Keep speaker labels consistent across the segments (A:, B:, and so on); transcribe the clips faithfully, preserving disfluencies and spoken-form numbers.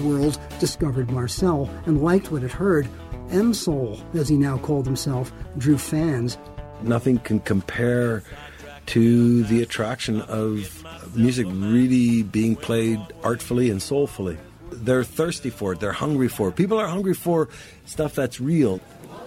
A: world discovered Marcel and liked what it heard. M-Soul, as he now called himself, drew fans.
B: Nothing can compare to the attraction of music really being played artfully and soulfully. They're thirsty for it. They're hungry for it. People are hungry for stuff that's real.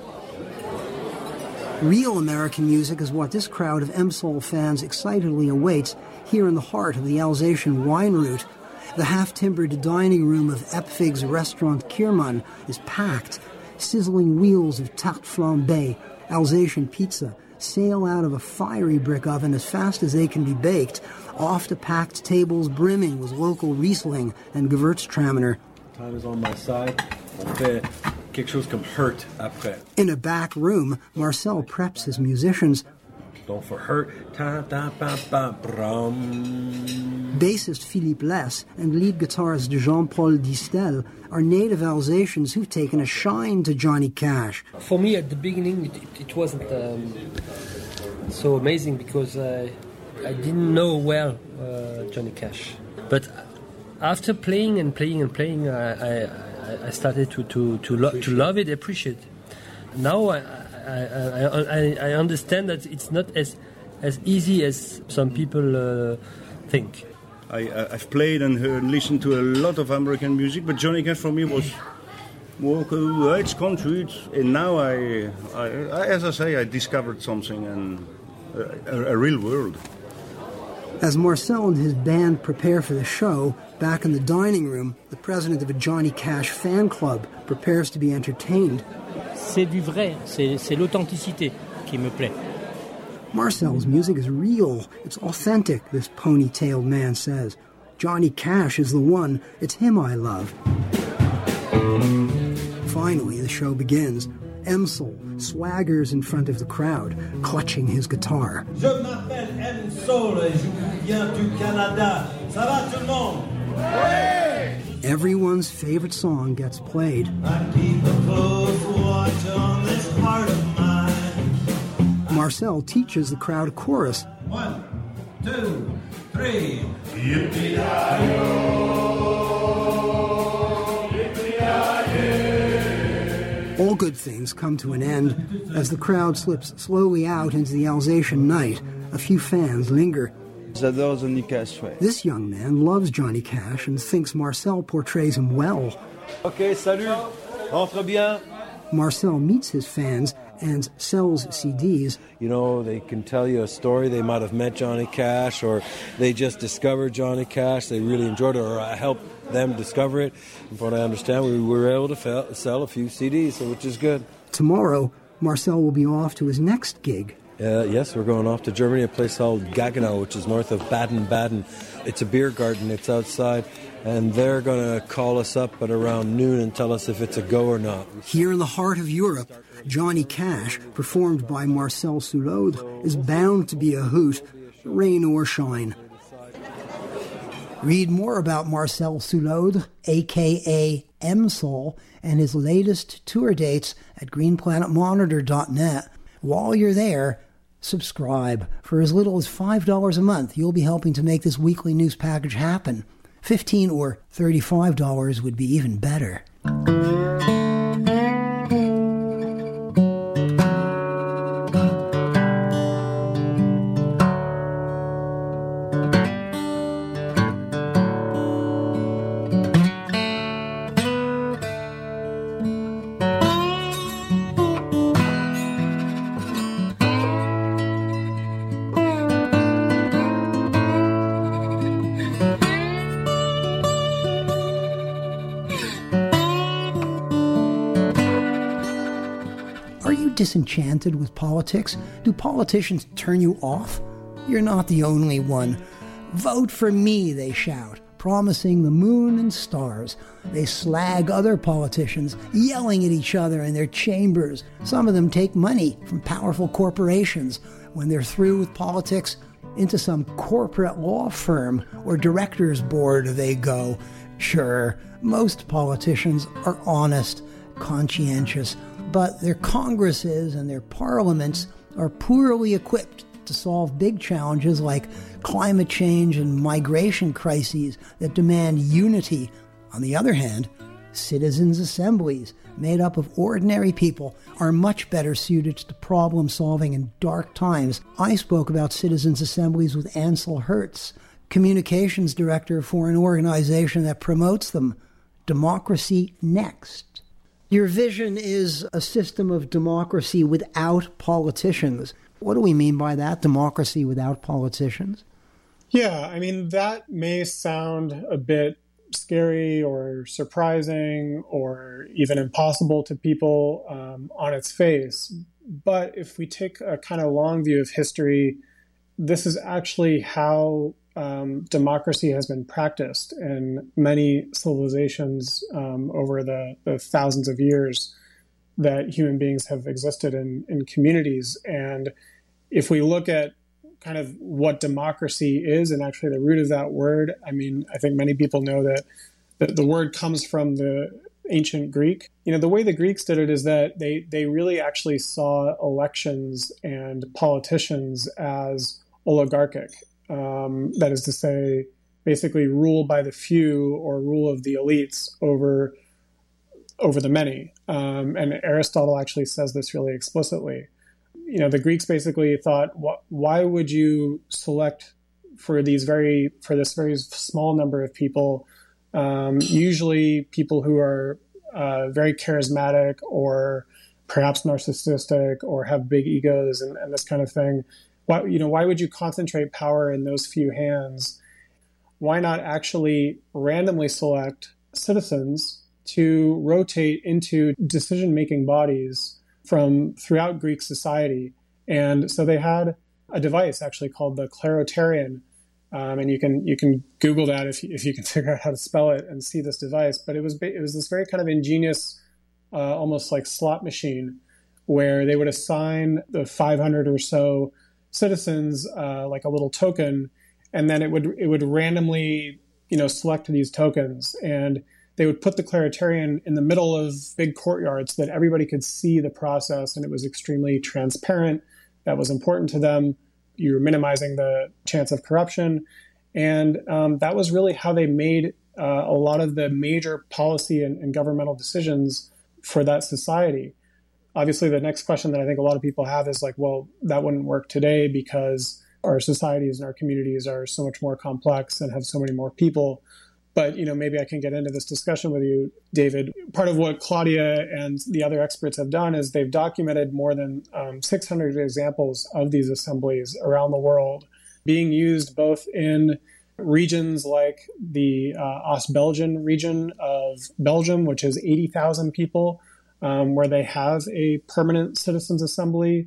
A: Real American music is what this crowd of M-Soul fans excitedly awaits here in the heart of the Alsatian wine route. The half-timbered dining room of Epfig's restaurant Kierman is packed. Sizzling wheels of tarte flambée, Alsatian pizza, sail out of a fiery brick oven as fast as they can be baked, off to packed tables brimming with local Riesling and Gewürztraminer.
B: Time is on my side. On fait quelque chose comme hurt après.
A: In a back room, Marcel preps his musicians.
B: Don't for hurt. Ta da ba ba brum.
A: Bassist Philippe Les and lead guitarist Jean-Paul Distel are native Alsatians who've taken a shine to Johnny Cash.
C: For me, at the beginning, it, it, it wasn't um, so amazing because uh, I didn't know well uh, Johnny Cash. But after playing and playing and playing, I, I, I started to to to, lo- to love it, appreciate it. Now I, I I I understand that it's not as as easy as some people uh, think.
D: I, I've played and heard, listened to a lot of American music, but Johnny Cash for me was more, uh, it's country, it's, and now I, I, I, as I say, I discovered something and a, a, a real world.
A: As Marcel and his band prepare for the show, back in the dining room, the president of a Johnny Cash fan club prepares to be entertained.
E: C'est du vrai, c'est, c'est l'authenticité qui me plaît.
A: Marcel's music is real. It's authentic, this ponytailed man says. Johnny Cash is the one. It's him I love. Finally, the show begins. M-Soul swaggers in front of the crowd, clutching his guitar.
F: Je m'appelle M-Soul et je vous viens du Canada. Ça va tout le monde? Oui!
A: Everyone's favorite song gets played.
F: I keep a close watch on this heart of mine.
A: Marcel teaches the crowd a chorus.
F: One, two, three.
A: All good things come to an end as the crowd slips slowly out into the Alsatian night. A few fans linger.
G: J'adore Johnny Cash, ouais.
A: This young man loves Johnny Cash and thinks Marcel portrays him well.
B: Okay, salut. Rentre bien.
A: Marcel meets his fans and sells C Ds.
B: You know, they can tell you a story. They might have met Johnny Cash, or they just discovered Johnny Cash. They really enjoyed it, or I helped them discover it. From what I understand, we were able to fel- sell a few C Ds, which is good.
A: Tomorrow, Marcel will be off to his next gig.
B: Uh, yes, we're going off to Germany, a place called Gaggenau, which is north of Baden-Baden. It's a beer garden. It's outside. And they're going to call us up at around noon and tell us if it's a go or not.
A: Here in the heart of Europe, Johnny Cash, performed by Marcel Soulaudre, is bound to be a hoot, rain or shine. Read more about Marcel Soulaudre, a k a. M-Soul, and his latest tour dates at green planet monitor dot net. While you're there, subscribe. For as little as five dollars a month, you'll be helping to make this weekly news package happen. fifteen dollars or thirty-five dollars would be even better. Disenchanted with politics? Do politicians turn you off? You're not the only one. Vote for me, they shout, promising the moon and stars. They slag other politicians, yelling at each other in their chambers. Some of them take money from powerful corporations. When they're through with politics, into some corporate law firm or director's board they go. Sure, most politicians are honest, conscientious, but their Congresses and their parliaments are poorly equipped to solve big challenges like climate change and migration crises that demand unity, On the other hand, citizens' assemblies, made up of ordinary people, are much better suited to problem solving in dark times. I spoke about citizens' assemblies with Ansel Hertz, communications director for an organization that promotes them, Democracy Next. Your vision is a system of democracy without politicians. What do we mean by that, democracy without politicians?
H: Yeah, I mean, that may sound a bit scary or surprising or even impossible to people um, on its face. But if we take a kind of long view of history, this is actually how um, democracy has been practiced in many civilizations um, over the, the thousands of years that human beings have existed in, in communities. And if we look at kind of what democracy is and actually the root of that word, I mean, I think many people know that the, the word comes from the ancient Greek. You know, the way the Greeks did it is that they, they really actually saw elections and politicians as oligarchic. Um, that is to say, basically rule by the few or rule of the elites over, over the many. Um, and Aristotle actually says this really explicitly. You know, the Greeks basically thought, why would you select for these very, for this very small number of people, um, usually people who are uh, very charismatic or perhaps narcissistic or have big egos and, and this kind of thing. Why, you know, why would you concentrate power in those few hands? Why not actually randomly select citizens to rotate into decision-making bodies from throughout Greek society? And so they had a device actually called the Cleroterion, um, and you can you can Google that if you, if you can figure out how to spell it and see this device. But it was it was this very kind of ingenious, uh, almost like slot machine, where they would assign the five hundred or so citizens uh, like a little token, and then it would it would randomly you know select these tokens, and they would put the Cleroterion in the middle of big courtyards so that everybody could see the process, and it was extremely transparent. That was important to them. You were minimizing the chance of corruption. And um, that was really how they made uh, a lot of the major policy and, and governmental decisions for that society. Obviously, the next question that I think a lot of people have is like, well, that wouldn't work today because our societies and our communities are so much more complex and have so many more people. But, you know, maybe I can get into this discussion with you, David. Part of what Claudia and the other experts have done is they've documented more than um, six hundred examples of these assemblies around the world being used both in regions like the uh, Ostbelgian region of Belgium, which is eighty thousand people, um, where they have a permanent citizens' assembly,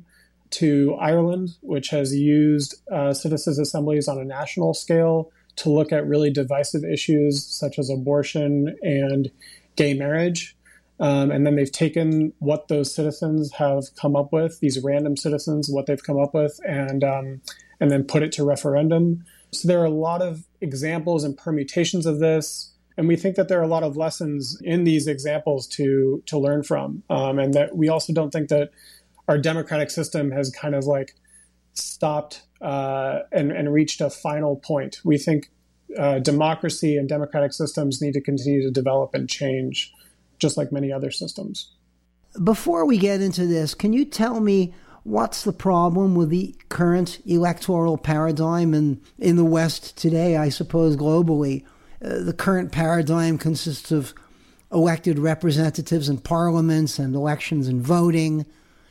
H: to Ireland, which has used uh, citizens' assemblies on a national scale to look at really divisive issues such as abortion and gay marriage. Um, and then they've taken what those citizens have come up with, these random citizens, what they've come up with, and um, and then put it to referendum. So there are a lot of examples and permutations of this. And we think that there are a lot of lessons in these examples to, to learn from. Um, and that we also don't think that our democratic system has kind of like stopped Uh, and, and reached a final point. We think uh, democracy and democratic systems need to continue to develop and change, just like many other systems.
A: Before we get into this, can you tell me what's the problem with the current electoral paradigm in, in the West today, I suppose globally? Uh, the current paradigm consists of elected representatives in parliaments and elections and voting,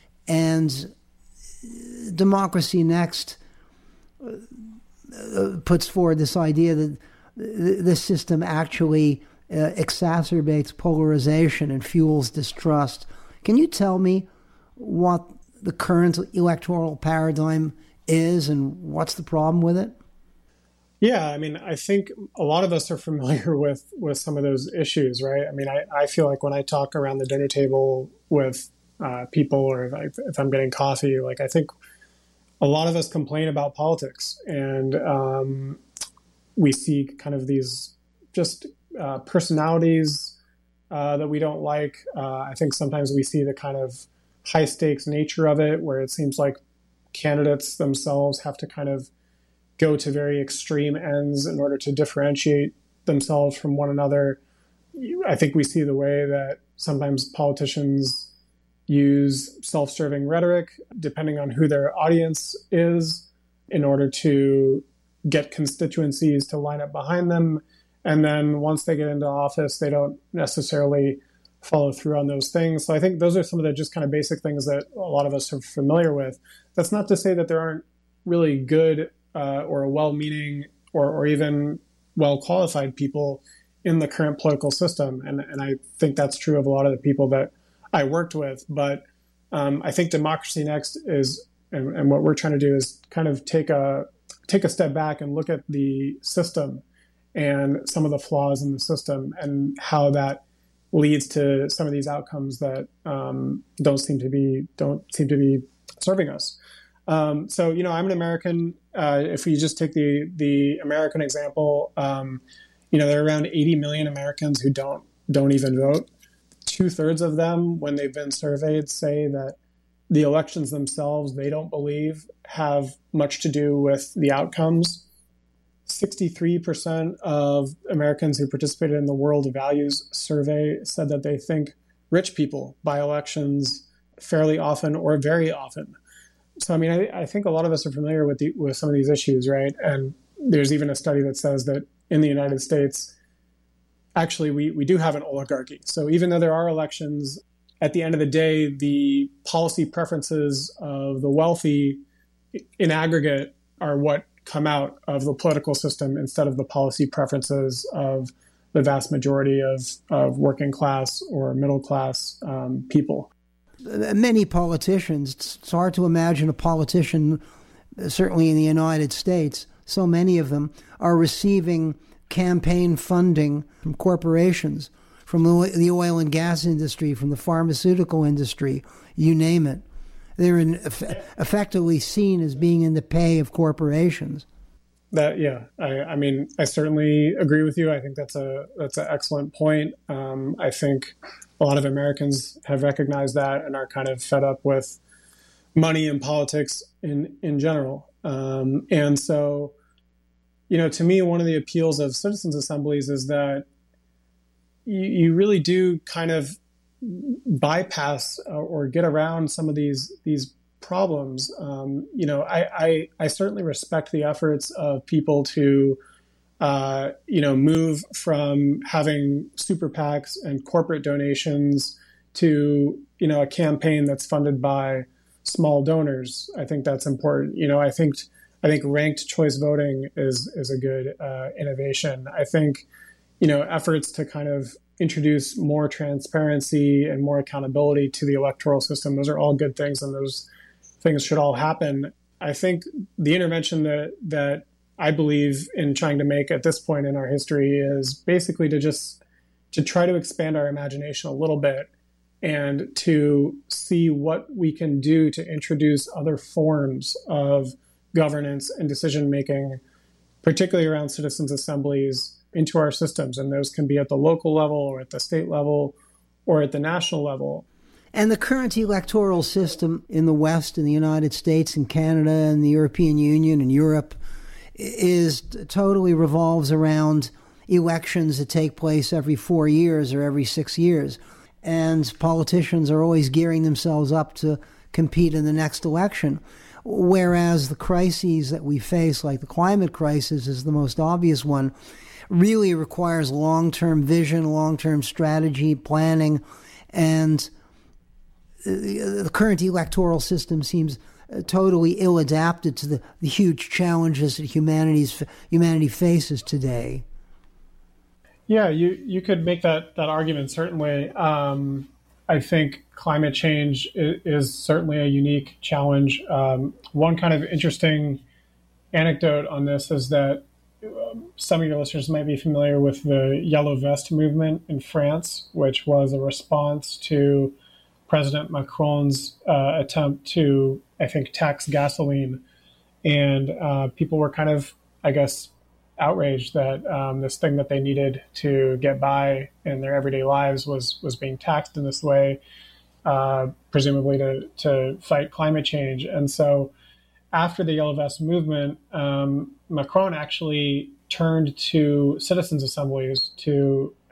A: and Democracy Next Uh, puts forward this idea that th- this system actually uh, exacerbates polarization and fuels distrust. Can you tell me what the current electoral paradigm is and what's the problem with it?
H: Yeah, I mean, I think a lot of us are familiar with, with some of those issues, right? I mean, I, I feel like when I talk around the dinner table with uh, people or if, I, if I'm getting coffee, like I think a lot of us complain about politics, and um, we see kind of these just uh, personalities uh, that we don't like. Uh, I think sometimes we see the kind of high stakes nature of it, where it seems like candidates themselves have to kind of go to very extreme ends in order to differentiate themselves from one another. I think we see the way that sometimes politicians use self-serving rhetoric, depending on who their audience is, in order to get constituencies to line up behind them. And then once they get into office, they don't necessarily follow through on those things. So I think those are some of the just kind of basic things that a lot of us are familiar with. That's not to say that there aren't really good uh, or well-meaning or, or even well-qualified people in the current political system. And, and I think that's true of a lot of the people that I worked with. But um, I think Democracy Next is, and, and what we're trying to do is kind of take a take a step back and look at the system and some of the flaws in the system and how that leads to some of these outcomes that um, don't seem to be don't seem to be serving us. Um, so, you know, I'm an American. Uh, if we just take the the American example, um, you know, there are around eighty million Americans who don't don't even vote. Two thirds of them, when they've been surveyed, say that the elections themselves, they don't believe have much to do with the outcomes. sixty-three percent of Americans who participated in the World Values Survey said that they think rich people buy elections fairly often or very often. So, I mean, I, I think a lot of us are familiar with the, with some of these issues, right? And there's even a study that says that in the United States, actually, we, we do have an oligarchy. So even though there are elections, at the end of the day, the policy preferences of the wealthy in aggregate are what come out of the political system instead of the policy preferences of the vast majority of, of working class or middle class um, people.
A: Many politicians, it's hard to imagine a politician, certainly in the United States, so many of them are receiving campaign funding from corporations, from the oil and gas industry, from the pharmaceutical industry, you name it. They're in, effectively seen as being in the pay of corporations.
H: That yeah, I, I mean, I certainly agree with you. I think that's a that's an excellent point. Um, I think a lot of Americans have recognized that and are kind of fed up with money and politics in in general. Um, and so, you know, to me, one of the appeals of citizens' assemblies is that you, you really do kind of bypass or get around some of these these problems. Um, you know, I, I I certainly respect the efforts of people to, uh, you know, move from having super PACs and corporate donations to, you know, a campaign that's funded by small donors. I think that's important. You know, I think I think ranked choice voting is is a good uh, innovation. I think, you know, efforts to kind of introduce more transparency and more accountability to the electoral system, those are all good things, and those things should all happen. I think the intervention that that I believe in trying to make at this point in our history is basically to just to try to expand our imagination a little bit and to see what we can do to introduce other forms of governance and decision making, particularly around citizens' assemblies, into our systems. And those can be at the local level or at the state level or at the national level.
A: And the current electoral system in the West, in the United States and Canada and the European Union and Europe is totally revolves around elections that take place every four years or every six years. And politicians are always gearing themselves up to compete in the next election. Whereas the crises that we face, like the climate crisis is the most obvious one, really requires long-term vision, long-term strategy, planning, and the current electoral system seems totally ill-adapted to the, the huge challenges that humanity's, humanity faces today.
H: Yeah, you, you could make that, that argument, certainly. Um, I think climate change is, is certainly a unique challenge. Um, one kind of interesting anecdote on this is that um, some of your listeners might be familiar with the Yellow Vest movement in France, which was a response to President Macron's uh, attempt to, I think, tax gasoline. And uh, people were kind of, I guess, outraged that um, this thing that they needed to get by in their everyday lives was was being taxed in this way, uh, presumably to, to fight climate change. And so after the Yellow Vest movement, um, Macron actually turned to citizens' assemblies to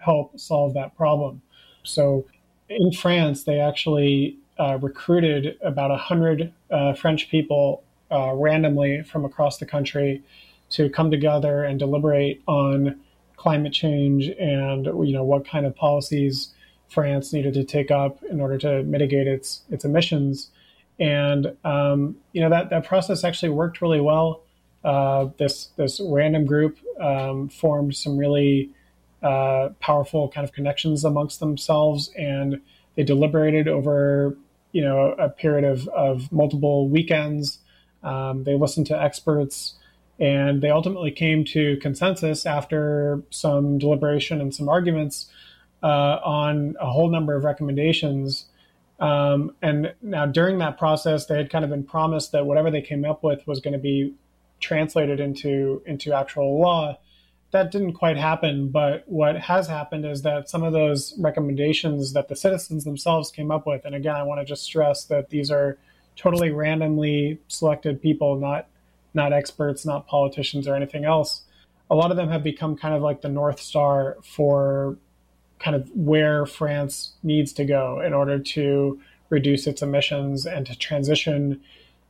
H: help solve that problem. So in France, they actually uh, recruited about one hundred uh, French people uh, randomly from across the country to come together and deliberate on climate change and, you know, what kind of policies France needed to take up in order to mitigate its its emissions. And, um, you know, that, that process actually worked really well. Uh, this this random group um, formed some really uh, powerful kind of connections amongst themselves, and they deliberated over, you know, a period of, of multiple weekends. Um, they listened to experts, and they ultimately came to consensus after some deliberation and some arguments uh, on a whole number of recommendations. Um, and now during that process, they had kind of been promised that whatever they came up with was going to be translated into, into actual law. That didn't quite happen, but what has happened is that some of those recommendations that the citizens themselves came up with, and again, I want to just stress that these are totally randomly selected people, not not experts, not politicians or anything else. A lot of them have become kind of like the North Star for kind of where France needs to go in order to reduce its emissions and to transition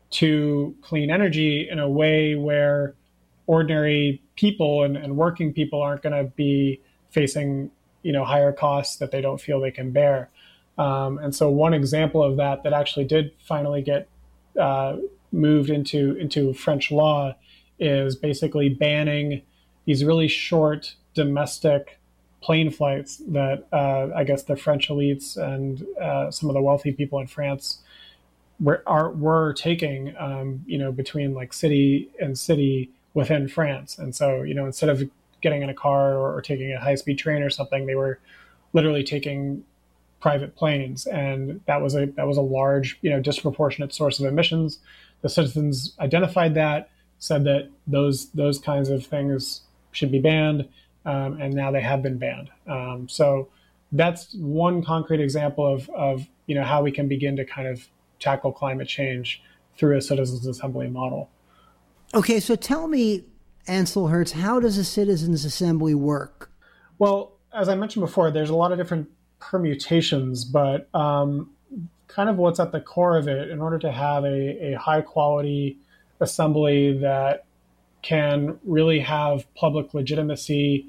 H: to clean energy in a way where ordinary people and, and working people aren't going to be facing, you know, higher costs that they don't feel they can bear. Um, and so one example of that that actually did finally get uh, moved into into French law is basically banning these really short domestic plane flights that uh, I guess the French elites and uh, some of the wealthy people in France were are were taking, um, you know, between like city and city within France. And so, you know, instead of getting in a car or, or taking a high-speed train or something, they were literally taking private planes, and that was a that was a large, you know, disproportionate source of emissions. The citizens identified that, said that those those kinds of things should be banned, um, and now they have been banned. Um, so that's one concrete example of of you know how we can begin to kind of tackle climate change through a citizens' assembly model.
A: Okay, so tell me, Ansel Hertz, how does a citizens' assembly work?
H: Well, as I mentioned before, there's a lot of different permutations, but um, kind of what's at the core of it, in order to have a, a high-quality assembly that can really have public legitimacy,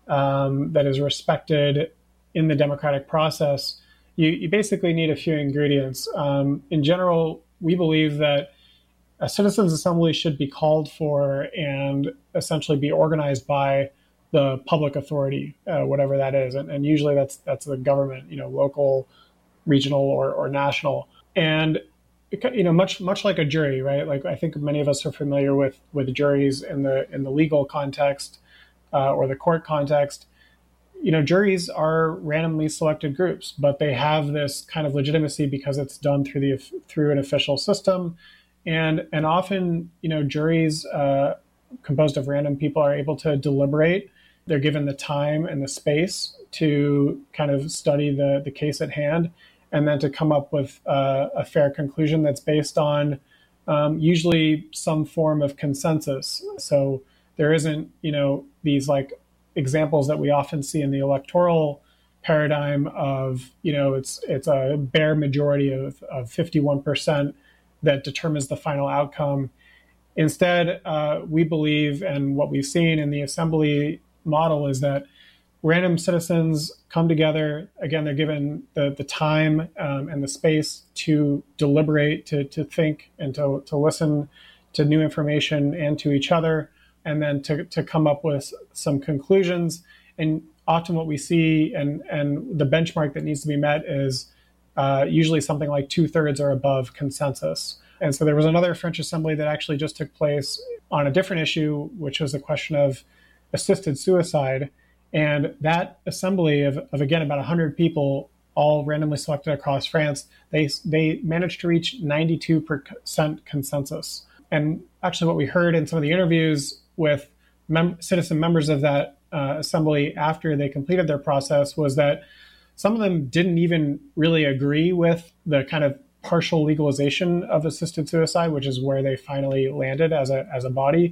H: um, that is respected in the democratic process, you, you basically need a few ingredients. Um, in general, we believe that a citizens' assembly should be called for and essentially be organized by the public authority, uh, whatever that is, and, and usually that's that's the government, you know, local, regional, or, or national. And you know, much much like a jury, right? Like I think many of us are familiar with with juries in the in the legal context uh, or the court context. You know, juries are randomly selected groups, but they have this kind of legitimacy because it's done through the through an official system. And and often, you know, juries uh, composed of random people are able to deliberate. They're given the time and the space to kind of study the, the case at hand, and then to come up with uh, a fair conclusion that's based on um, usually some form of consensus. So there isn't, you know, these like examples that we often see in the electoral paradigm of, you know, it's it's a bare majority of, of fifty-one percent that determines the final outcome. Instead, uh, we believe, and what we've seen in the assembly model, is that random citizens come together. Again, they're given the, the time um, and the space to deliberate, to, to think, and to, to listen to new information and to each other, and then to, to come up with some conclusions. And often what we see, and, and the benchmark that needs to be met, is Uh, usually something like two-thirds or above consensus. And so there was another French assembly that actually just took place on a different issue, which was the question of assisted suicide. And that assembly of, of again, about one hundred people, all randomly selected across France, they they managed to reach ninety-two percent consensus. And actually what we heard in some of the interviews with mem- citizen members of that uh, assembly after they completed their process was that some of them didn't even really agree with the kind of partial legalization of assisted suicide, which is where they finally landed as a as a body.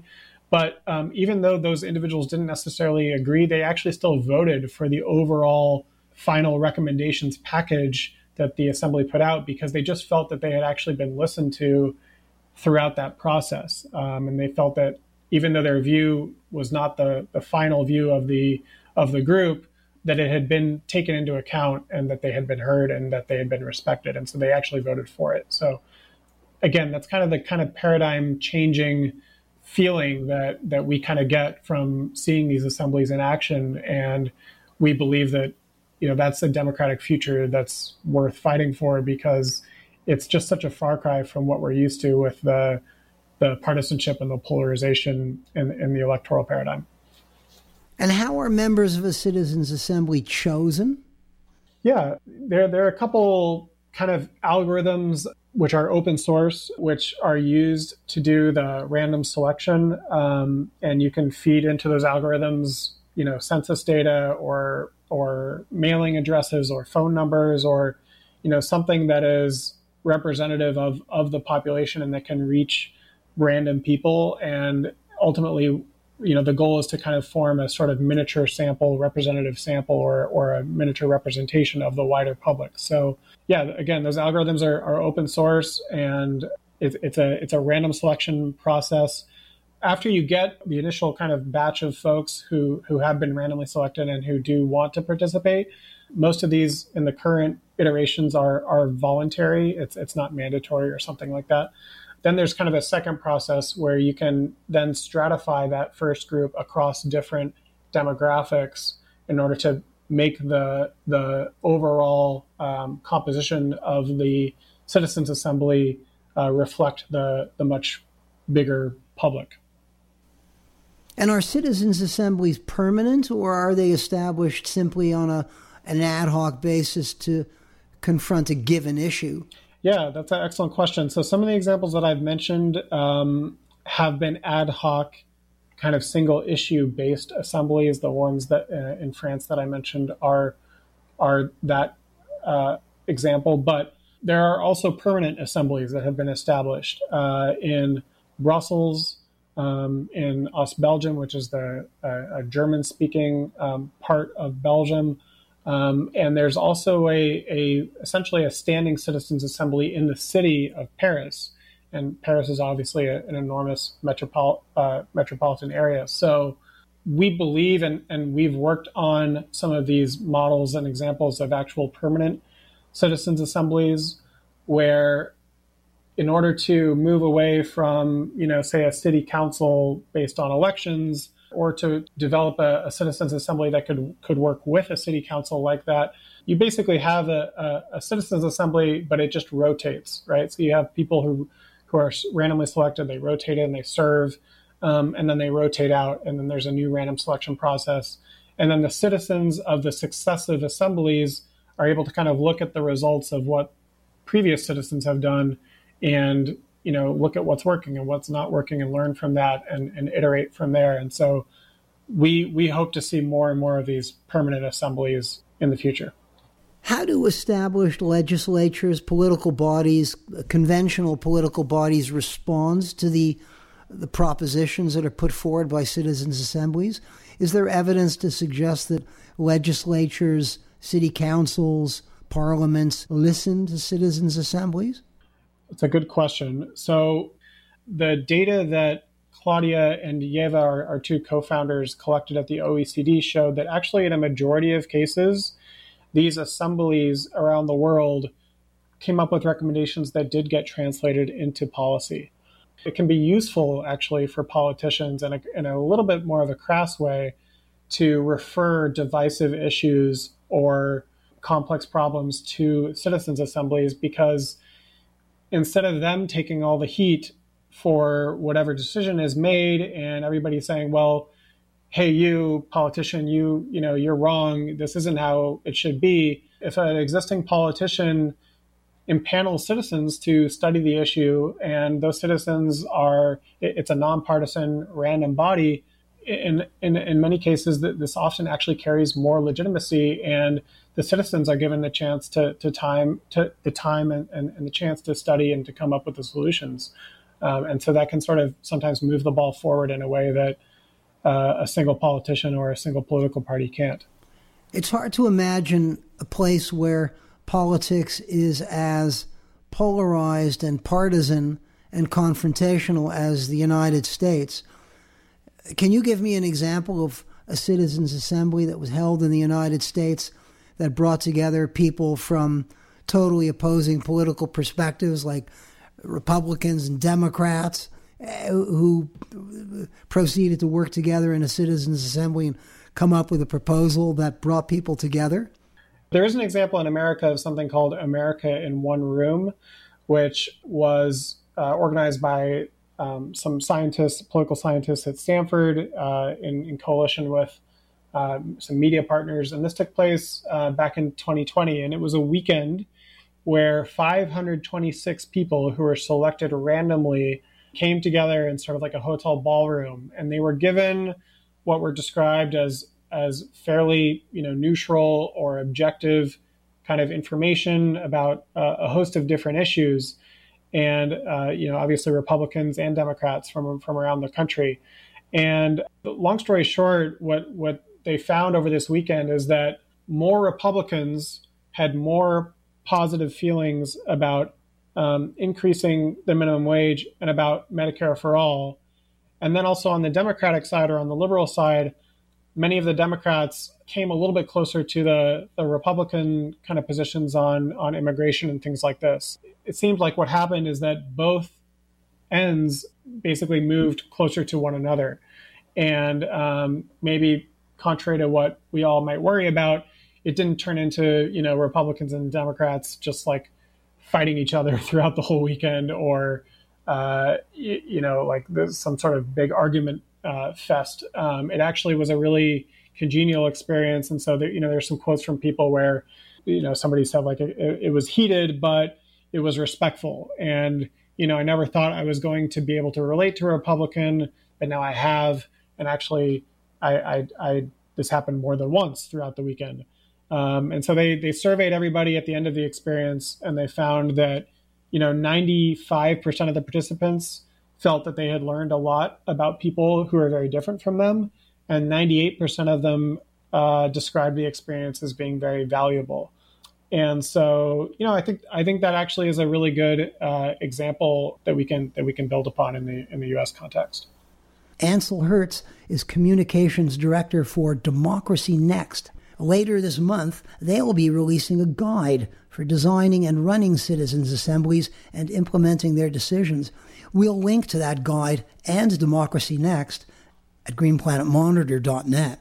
H: But um, even though those individuals didn't necessarily agree, they actually still voted for the overall final recommendations package that the assembly put out, because they just felt that they had actually been listened to throughout that process. Um, and they felt that even though their view was not the, the final view of the of the group, that it had been taken into account and that they had been heard and that they had been respected. And so they actually voted for it. So again, that's kind of the kind of paradigm changing feeling that that we kind of get from seeing these assemblies in action. And we believe that, you know, that's a democratic future that's worth fighting for, because it's just such a far cry from what we're used to with the the partisanship and the polarization in, in the electoral paradigm.
A: And how are members of a citizens' assembly chosen?
H: Yeah, there, there are a couple kind of algorithms which are open source, which are used to do the random selection. Um, and you can feed into those algorithms, you know, census data or or mailing addresses or phone numbers, or, you know, something that is representative of, of the population and that can reach random people. And ultimately, you know, the goal is to kind of form a sort of miniature sample, representative sample, or or a miniature representation of the wider public. So yeah, again, those algorithms are, are open source, and it's, it's a it's a random selection process. After you get the initial kind of batch of folks who, who have been randomly selected and who do want to participate, most of these in the current iterations are are voluntary. It's it's not mandatory or something like that. Then there's kind of a second process where you can then stratify that first group across different demographics in order to make the the overall um, composition of the Citizens Assembly uh, reflect the the much bigger public.
A: And are citizens' assemblies permanent, or are they established simply on a an ad hoc basis to confront a given issue?
H: Yeah, that's an excellent question. So some of the examples that I've mentioned um, have been ad hoc, kind of single issue based assemblies. The ones that uh, in France that I mentioned are are that uh, example. But there are also permanent assemblies that have been established uh, in Brussels, um, in Ostbelgium, which is the uh, a German-speaking um, part of Belgium. Um, and there's also a, a essentially a standing citizens assembly in the city of Paris. And Paris is obviously a, an enormous metropol- uh, metropolitan area. So we believe, and, and we've worked on some of these models and examples of actual permanent citizens assemblies, where in order to move away from, you know, say a city council based on elections, or to develop a, a citizens assembly that could could work with a city council like that, you basically have a, a, a citizens assembly, but it just rotates, right? So you have people who, who are randomly selected, they rotate in, they serve, um, and then they rotate out, and then there's a new random selection process. And then the citizens of the successive assemblies are able to kind of look at the results of what previous citizens have done and, you know, look at what's working and what's not working and learn from that and, and iterate from there. And so we we hope to see more and more of these permanent assemblies in the future.
A: How do established legislatures, political bodies, conventional political bodies respond to the the propositions that are put forward by citizens' assemblies? Is there evidence to suggest that legislatures, city councils, parliaments listen to citizens' assemblies?
H: It's a good question. So the data that Claudia and Yeva, our, our two co-founders, collected at the O E C D showed that actually in a majority of cases, these assemblies around the world came up with recommendations that did get translated into policy. It can be useful actually for politicians in a, in a little bit more of a crass way to refer divisive issues or complex problems to citizens' assemblies, because instead of them taking all the heat for whatever decision is made and everybody saying, well, hey, you politician, you, you know, you're wrong. This isn't how it should be. If an existing politician impanels citizens to study the issue, and those citizens are, it's a nonpartisan random body, in, in, in many cases, this often actually carries more legitimacy, and the citizens are given the chance to, to time, to the time and, and, and the chance to study and to come up with the solutions. Um, and so that can sort of sometimes move the ball forward in a way that uh, a single politician or a single political party can't.
A: It's hard to imagine a place where politics is as polarized and partisan and confrontational as the United States. Can you give me an example of a citizens' assembly that was held in the United States that brought together people from totally opposing political perspectives, like Republicans and Democrats, who proceeded to work together in a citizens' assembly and come up with a proposal that brought people together?
H: There is an example in America of something called America in One Room, which was uh, organized by um, some scientists, political scientists at Stanford, uh, in, in coalition with uh, some media partners. And this took place uh, back in twenty twenty. And it was a weekend where five hundred twenty-six people who were selected randomly came together in sort of like a hotel ballroom. And they were given what were described as as fairly, you know, neutral or objective kind of information about uh, a host of different issues. And, uh, you know, obviously Republicans and Democrats from from around the country. And long story short, what, what they found over this weekend is that more Republicans had more positive feelings about um, increasing the minimum wage and about Medicare for all. And then also on the Democratic side or on the liberal side, many of the Democrats came a little bit closer to the, the Republican kind of positions on, on immigration and things like this. It seems like what happened is that both ends basically moved closer to one another. And um, maybe contrary to what we all might worry about, it didn't turn into, you know, Republicans and Democrats just like fighting each other throughout the whole weekend, or, uh, you, you know, like there's some sort of big argument Uh, fest. Um, it actually was a really congenial experience. And so, there, you know, there's some quotes from people where, you know, somebody said like it, it was heated, but it was respectful. And, you know, I never thought I was going to be able to relate to a Republican, but now I have. And actually, I, I, I this happened more than once throughout the weekend. Um, and so they, they surveyed everybody at the end of the experience, and they found that, you know, ninety-five percent of the participants felt that they had learned a lot about people who are very different from them. And ninety-eight percent of them uh, described the experience as being very valuable. And so, you know, I think I think that actually is a really good uh, example that we can that we can build upon in the in the U S context.
A: Ansel Hertz is communications director for Democracy Next. Later this month, they'll be releasing a guide for designing and running citizens' assemblies and implementing their decisions. We'll link to that guide and Democracy Next at green planet monitor dot net.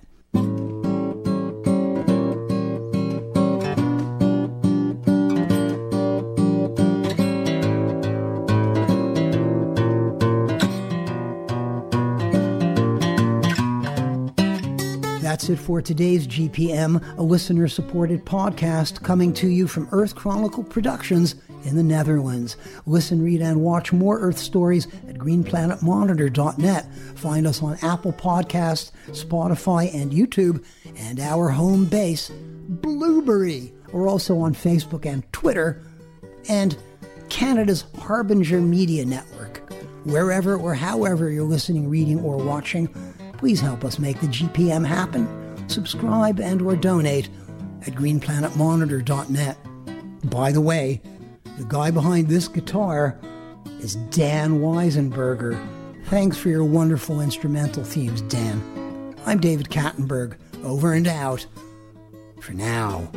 A: That's it for today's G P M, a listener-supported podcast coming to you from Earth Chronicle Productions in the Netherlands. Listen, read, and watch more Earth stories at green planet monitor dot net. Find us on Apple Podcasts, Spotify, and YouTube, and our home base, Blueberry. We're also on Facebook and Twitter, and Canada's Harbinger Media Network. Wherever or however you're listening, reading, or watching, please help us make the G P M happen. Subscribe and or donate at green planet monitor dot net. By the way, the guy behind this guitar is Dan Weisenberger. Thanks for your wonderful instrumental themes, Dan. I'm David Kattenberg, over and out. For now.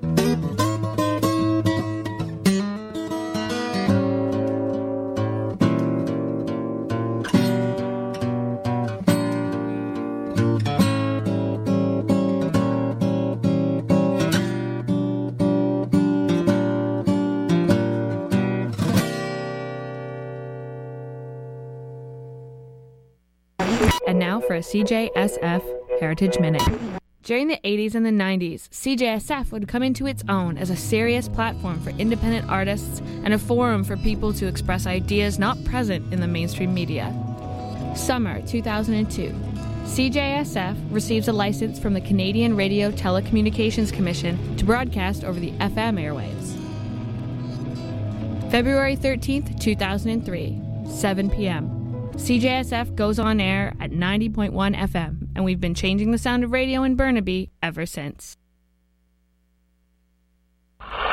I: And now for a C J S F Heritage Minute. During the eighties and the nineties, C J S F would come into its own as a serious platform for independent artists and a forum for people to express ideas not present in the mainstream media. Summer two thousand two. C J S F receives a license from the Canadian Radio Telecommunications Commission to broadcast over the F M airwaves. February thirteenth, two thousand three. seven p.m. C J S F goes on air at ninety point one F M, and we've been changing the sound of radio in Burnaby ever since.